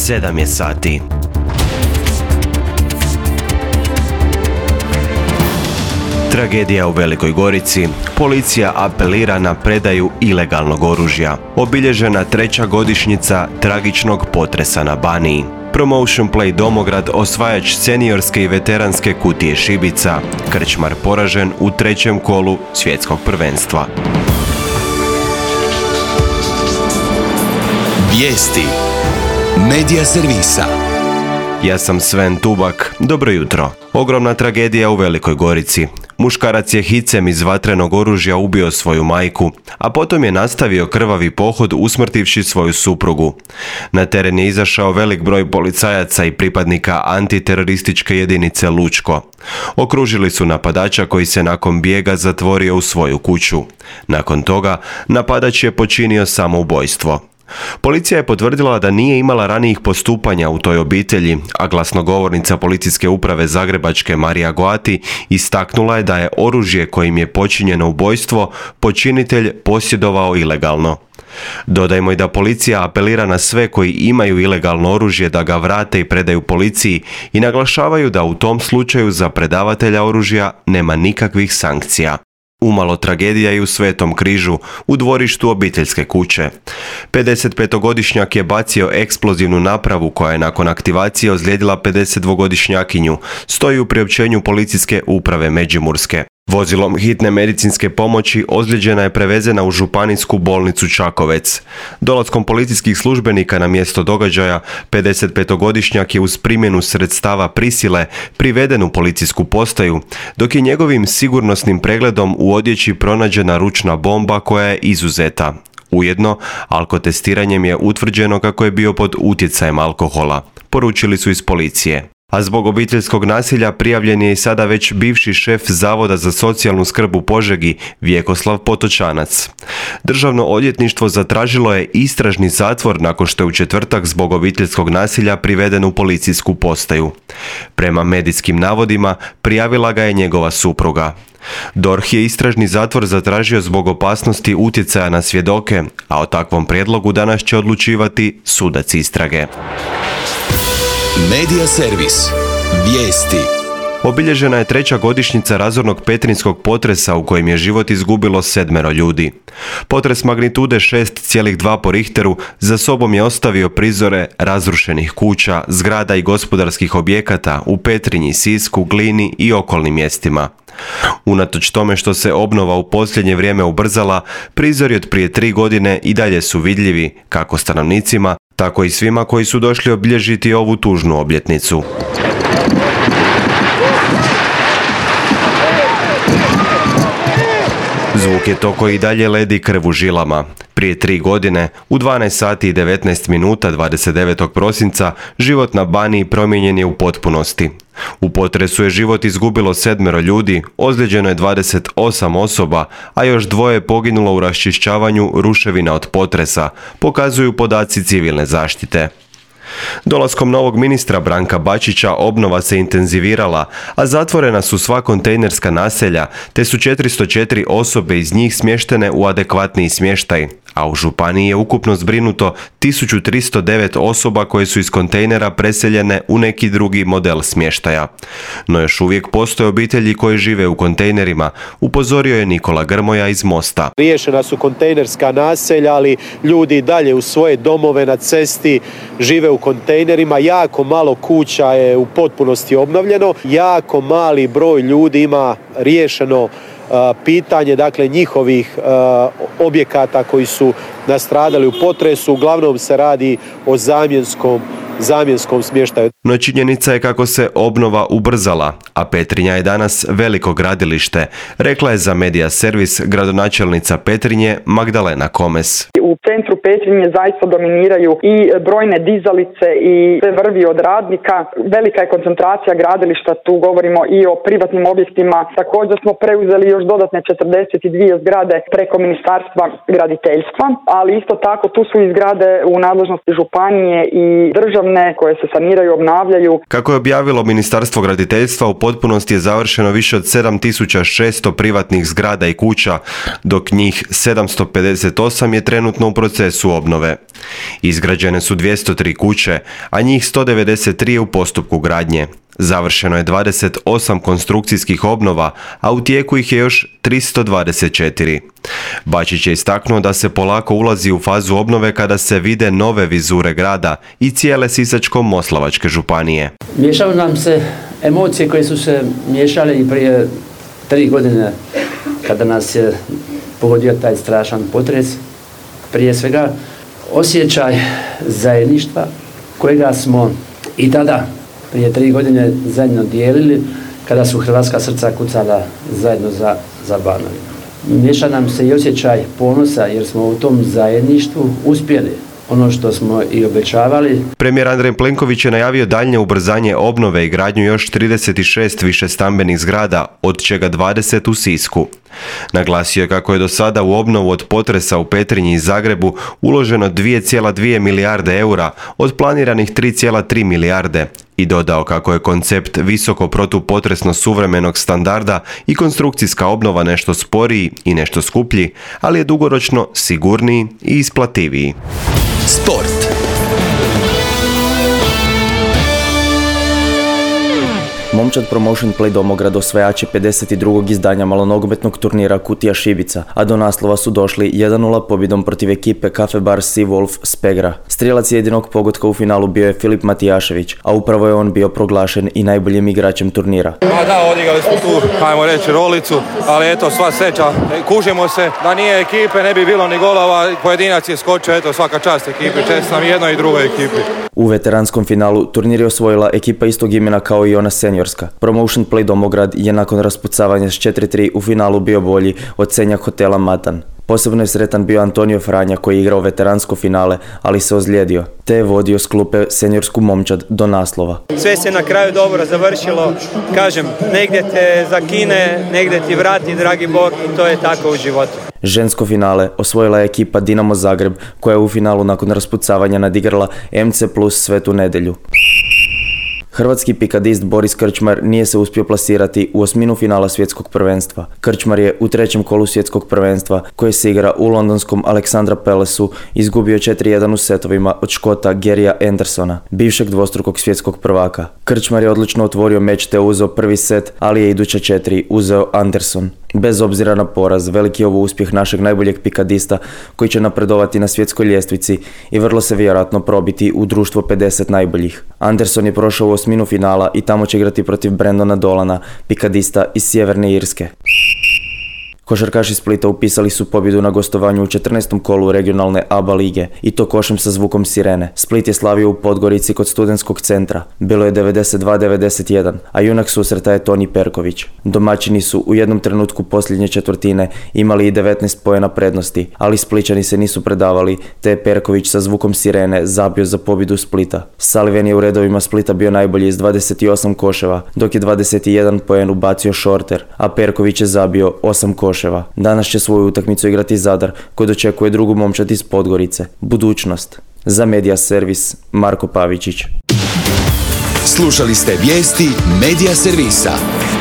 7 je sati. Tragedija u Velikoj Gorici. Policija apelira na predaju ilegalnog oružja. Obilježena 3. godišnjica tragičnog potresa na Baniji. Promotion Play Domograd osvajač seniorske i veteranske kutije šibica. Krčmar poražen u 3. kolu svjetskog prvenstva. Vijesti Medija servisa. Ja sam Sven Tubak, dobro jutro. Ogromna tragedija u Velikoj Gorici. Muškarac je hicem iz vatrenog oružja ubio svoju majku, a potom je nastavio krvavi pohod usmrtivši svoju suprugu. Na teren je izašao velik broj policajaca i pripadnika antiterorističke jedinice Lučko. Okružili su napadača koji se nakon bijega zatvorio u svoju kuću. Nakon toga, napadač je počinio samoubojstvo. Policija je potvrdila da nije imala ranijih postupanja u toj obitelji, a glasnogovornica policijske uprave Zagrebačke Marija Goati istaknula je da je oružje kojim je počinjeno ubojstvo počinitelj posjedovao ilegalno. Dodajmo i da policija apelira na sve koji imaju ilegalno oružje da ga vrate i predaju policiji i naglašavaju da u tom slučaju za predavatelja oružja nema nikakvih sankcija. Umalo tragedija i u Svetom Križu, u dvorištu obiteljske kuće. 55-godišnjak je bacio eksplozivnu napravu koja je nakon aktivacije ozlijedila 52-godišnjakinju, stoji u priopćenju policijske uprave Međimurske. Vozilom hitne medicinske pomoći ozlijeđena je prevezena u županijsku bolnicu Čakovec. Dolaskom policijskih službenika na mjesto događaja, 55-godišnjak je uz primjenu sredstava prisile priveden u policijsku postaju, dok je njegovim sigurnosnim pregledom u odjeći pronađena ručna bomba koja je izuzeta. Ujedno, alkotestiranjem je utvrđeno kako je bio pod utjecajem alkohola, poručili su iz policije. A zbog obiteljskog nasilja prijavljen je i sada već bivši šef Zavoda za socijalnu skrb u Požegi, Vjekoslav Potočanac. Državno odvjetništvo zatražilo je istražni zatvor nakon što je u četvrtak zbog obiteljskog nasilja priveden u policijsku postaju. Prema medijskim navodima, prijavila ga je njegova supruga. DORH je istražni zatvor zatražio zbog opasnosti utjecaja na svjedoke, a o takvom prijedlogu danas će odlučivati sudac istrage. Medija servis. Vijesti. Obilježena je 3. godišnjica razornog petrinjskog potresa u kojem je život izgubilo 7 ljudi. Potres magnitude 6,2 po Richteru za sobom je ostavio prizore razrušenih kuća, zgrada i gospodarskih objekata u Petrinji, Sisku, Glini i okolnim mjestima. Unatoč tome što se obnova u posljednje vrijeme ubrzala, prizori od prije 3 godine i dalje su vidljivi, kako stanovnicima, tako i svima koji su došli obilježiti ovu tužnu obljetnicu. Zvuk je to koji dalje ledi krv u žilama. Prije 3 godine, u 12 sati i 19 minuta 29. prosinca, život na Baniji promijenjen je u potpunosti. U potresu je život izgubilo 7 ljudi, ozlijeđeno je 28 osoba, a još 2 je poginulo u raščišćavanju ruševina od potresa, pokazuju podaci civilne zaštite. Dolaskom novog ministra Branka Bačića obnova se intenzivirala, a zatvorena su sva kontejnerska naselja, te su 404 osobe iz njih smještene u adekvatniji smještaj, a u županiji je ukupno zbrinuto 1309 osoba koje su iz kontejnera preseljene u neki drugi model smještaja. No još uvijek postoje obitelji koje žive u kontejnerima, upozorio je Nikola Grmoja iz Mosta. Riješena su kontejnerska naselja, ali ljudi dalje u svoje domove na cesti žive u kontejnerima. Jako malo kuća je u potpunosti obnovljeno. Jako mali broj ljudi ima riješeno pitanje, dakle, njihovih objekata koji su nastradali u potresu. Uglavnom se radi o zamjenskom smještaju. No činjenica je kako se obnova ubrzala, a Petrinja je danas veliko gradilište, rekla je za Medija servis gradonačelnica Petrinje Magdalena Komes. U centru Petrinje zaista dominiraju i brojne dizalice i sve vrvi od radnika. Velika je koncentracija gradilišta, tu govorimo i o privatnim objektima. Također smo preuzeli još dodatne 42 zgrade preko Ministarstva graditeljstva, ali isto tako tu su i zgrade u nadležnosti županije i državne državne koje se saniraju, obnavljaju. Kako je objavilo Ministarstvo graditeljstva, u potpunosti je završeno više od 7600 privatnih zgrada i kuća, dok njih 758 je trenutno u procesu obnove. Izgrađene su 203 kuće, a njih 193 je u postupku gradnje. Završeno je 28 konstrukcijskih obnova, a u tijeku ih je još 324. Bačić je istaknuo da se polako ulazi u fazu obnove kada se vide nove vizure grada i cijele Sisačko-moslavačke županije. Miješaju nam se emocije koje su se miješale i prije 3 godine kada nas je pogodio taj strašan potres. Prije svega osjećaj zajedništva kojega smo i tada prije 3 godine zajedno dijelili kada su hrvatska srca kucala zajedno za Banovinu. Miješa nam se i osjećaj ponosa jer smo u tom zajedništvu uspjeli ono što smo i obećavali. Premijer Andrej Plenković je najavio daljnje ubrzanje obnove i gradnju još 36 višestambenih zgrada, od čega 20 u Sisku. Naglasio je kako je do sada u obnovu od potresa u Petrinji i Zagrebu uloženo 2,2 milijarde eura od planiranih 3,3 milijarde i dodao kako je koncept visoko protupotresno suvremenog standarda i konstrukcijska obnova nešto sporiji i nešto skuplji, ali je dugoročno sigurniji i isplativiji. Sport. Momčad Promotion Play Domograd osvajač je 52. izdanja malonogometnog turnira Kutija Šibica, a do naslova su došli 1-0 pobjedom protiv ekipe Cafe Bar Sea Wolf Spegra. Strijelac jedinog pogotka u finalu bio je Filip Matijašević, a upravo je on bio proglašen i najboljim igračem turnira. Da, odigrali smo tu, ajmo reći, rolicu, ali eto, sva sreća, kužimo se, da nije ekipe ne bi bilo ni golova, pojedinac je skočio, eto, svaka čast ekipi, čestitam jednoj i drugoj ekipi. U veteranskom finalu turnir je osvojila ekipa istog imena kao i ona seniorska. Promotion Play Domograd je nakon raspucavanja s 4-3 u finalu bio bolji od Senjak hotela Matan. Posebno je sretan bio Antonio Franja koji je igrao veteransko finale, ali se ozlijedio, te je vodio s klupe seniorsku Momčad do naslova. Sve se na kraju dobro završilo, kažem, negdje te zakine, negdje ti vrati, dragi Bog, i to je tako u životu. Žensko finale osvojila je ekipa Dinamo Zagreb koja je u finalu nakon raspucavanja nadigrala MC Plus Svetu Nedjelju. Hrvatski pikadist Boris Krčmar nije se uspio plasirati u osminu finala svjetskog prvenstva. Krčmar je u trećem kolu svjetskog prvenstva, koje se igra u londonskom Aleksandra Palace-u, izgubio 4-1 u setovima od Škota Garyja Andersona, bivšeg dvostrukog svjetskog prvaka. Krčmar je odlično otvorio meč te uzeo prvi set, ali je iduća 4 uzeo Anderson. Bez obzira na poraz, veliki je ovo uspjeh našeg najboljeg pikadista koji će napredovati na svjetskoj ljestvici i vrlo se vjerojatno probiti u društvo 50 najboljih. Anderson je prošao u osminu finala i tamo će igrati protiv Brendona Dolana, pikadista iz Sjeverne Irske. Košarkaši Splita upisali su pobjedu na gostovanju u 14. kolu regionalne ABA lige i to košem sa zvukom sirene. Split je slavio u Podgorici kod Studentskog centra. Bilo je 92-91, a junak susreta je Toni Perković. Domaćini su u jednom trenutku posljednje četvrtine imali i 19 poena prednosti, ali Splićani se nisu predavali, te je Perković sa zvukom sirene zabio za pobjedu Splita. Sullivan je u redovima Splita bio najbolji s 28 koševa, dok je 21 poen ubacio Shorter, a Perković je zabio 8 koševa. Danas će svoju utakmicu igrati Zadar, koji dočekuje drugu Momčad iz Podgorice. Budućnost. Za Medija Servis, Marko Pavičić. Slušali ste vijesti Medija Servisa.